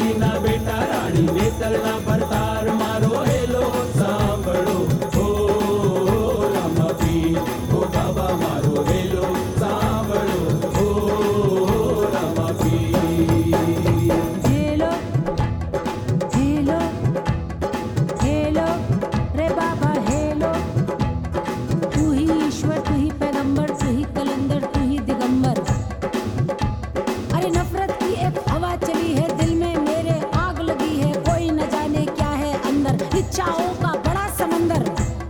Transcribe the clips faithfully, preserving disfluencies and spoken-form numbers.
અજમાલજીના બેટા રાણી નેતરના ભરતાર મારો હેલો સાંભળો ઓ રામાપીર ઓ બાબા મારો હેલો સાંભળો ઓ રામાપીર हेलो हेलो हेलो रे बाबा हेलो तू ही ईश्वर तू ही पैगंबर तू ही कलंदर तू ही दिगंबर अरे नफरत की एक हवा चली है दिल में मेरे आग लगी है कोई न जाने क्या है अंदर इच्छाओं का बड़ा समंदर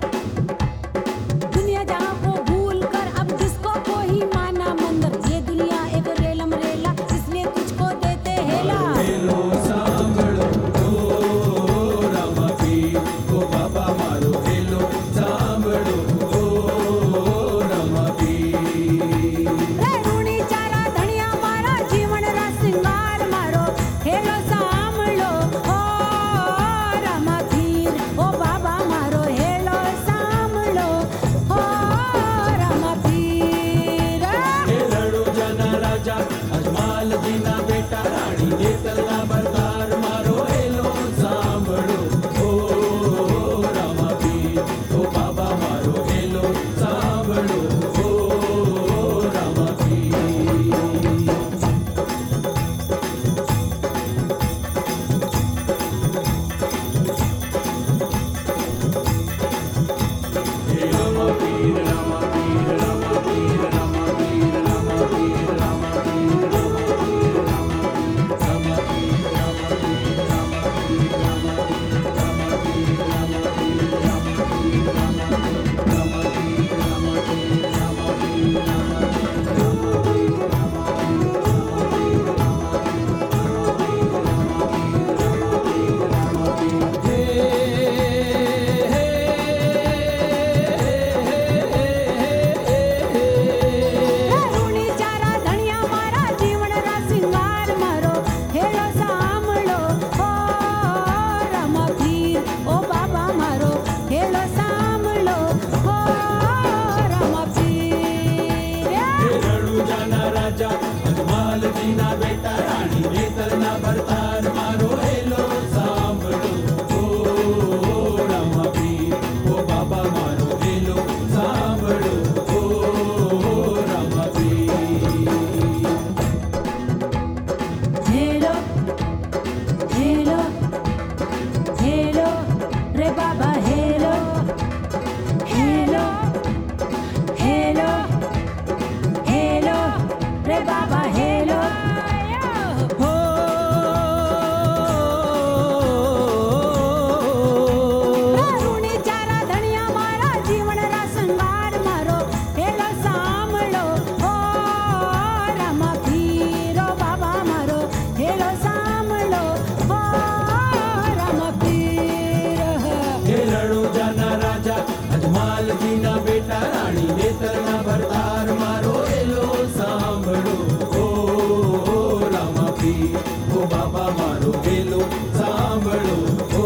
दुनिया जहां को भूल कर अब जिसको को ही माना मंदिर ये दुनिया एक रेलम रेला इसलिए तुझको देते हेला હેલો સાંભળો ઓ રામાપીર ઓ બાબા મારો હેલો સાંભળો ઓ રામાપીર રે રૂણી ચારા ધણિયા મારા જીવન રા સિંગાર મારો હેલો સાંભળો ઓ રામાપીર ઓ બાબા મારો હેલો સાંભળો ઓ રામાપીર હે રણુજાના રાજા અજમાલજીના બેટા રાણી નેતરના ભરતાર મારો હેલો સાંભળો ઓ રામાપીર ઓ બાબા મારો હેલો સાંભળો ઓ રામાપીર હે રામાપીર રામાપીર રામાપીર રામાપીર રામાપીર રામાપીર રૂણી ચારા ધણિયા મારા જીવન રા સિંગાર મારો હેલો સાંભળો ઓ રામાપીર ઓ બાબા મારો હેલો સાંભળો ઓ રામાપીર હે રણુજાના રાજા અજમાલજીના બેટા રાણી નેતરના ભરતાર મારો હેલો સાંભળો ઓ રામાપીર ઓ બાબા મારો હેલો સાંભળો ઓ રામાપીર हेलो हेलो हेलो रे बाबा हेलो हेलो हेलो हेलो रे बाबा हेलो हो રૂણી ચારા ધણિયા મારા જીવન રા સંગાર મારો હેલો સાંભળો ઓ રામાપીર ઓ બાબા મારો હેલો સાંભળો ઓ રામાપીર હે રણુજાના રાજા અજમાલજીના બેટા રાણી નેતરના ભરતાર મારો હેલો સાંભળો ઓ રામાપીર ઓ બાબા મારો હેલો સાંભળો ઓ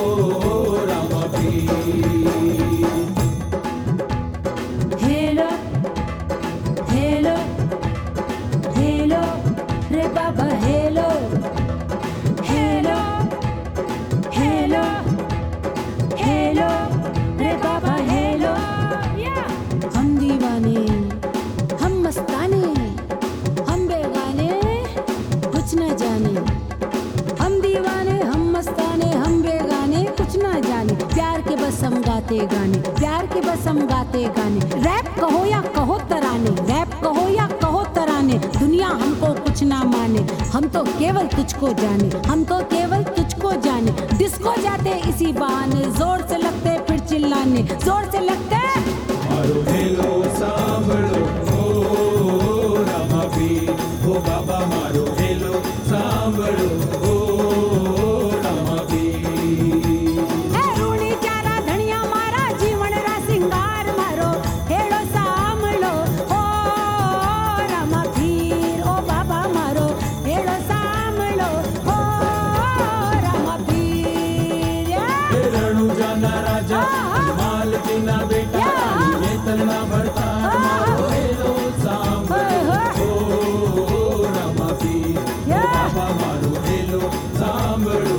રામાપીર हेलो हेलो हेलो रे बाबा हेलो हेलो हेलो हेलो रे बाबा हेलो हम दीवाने हम मस्ताने हम बेगाने कुछ न जाने हम दीवाने हम मस्ताने हम बेगाने कुछ न जाने प्यार के बस हम गाते गाने प्यार के बस हम गाते गाने रैप कहो या कहो तराने रैप कहो या कहो तराने दुनिया हमको कुछ ना माने हम तो केवल तुझको जाने हम तो केवल तुझको जाने डिस्को जाते इसी बहाने जोर से लगते फिर चिल्लाने जोर से लगते મારો હેલો સાંભળો ઓ રામાપીર ઓ બાબા મારો હેલો સાંભળો ઓ રામાપીર હે રૂણી ચારા ધણિયા મારા જીવન રા સિંગાર મારો હેલો સાંભળો ઓ રામાપીર ઓ બાબા મારો હેલો સાંભળો ઓ રામાપીર હે રણુજાના રાજા અજમાલજીના બેટા સાંભળો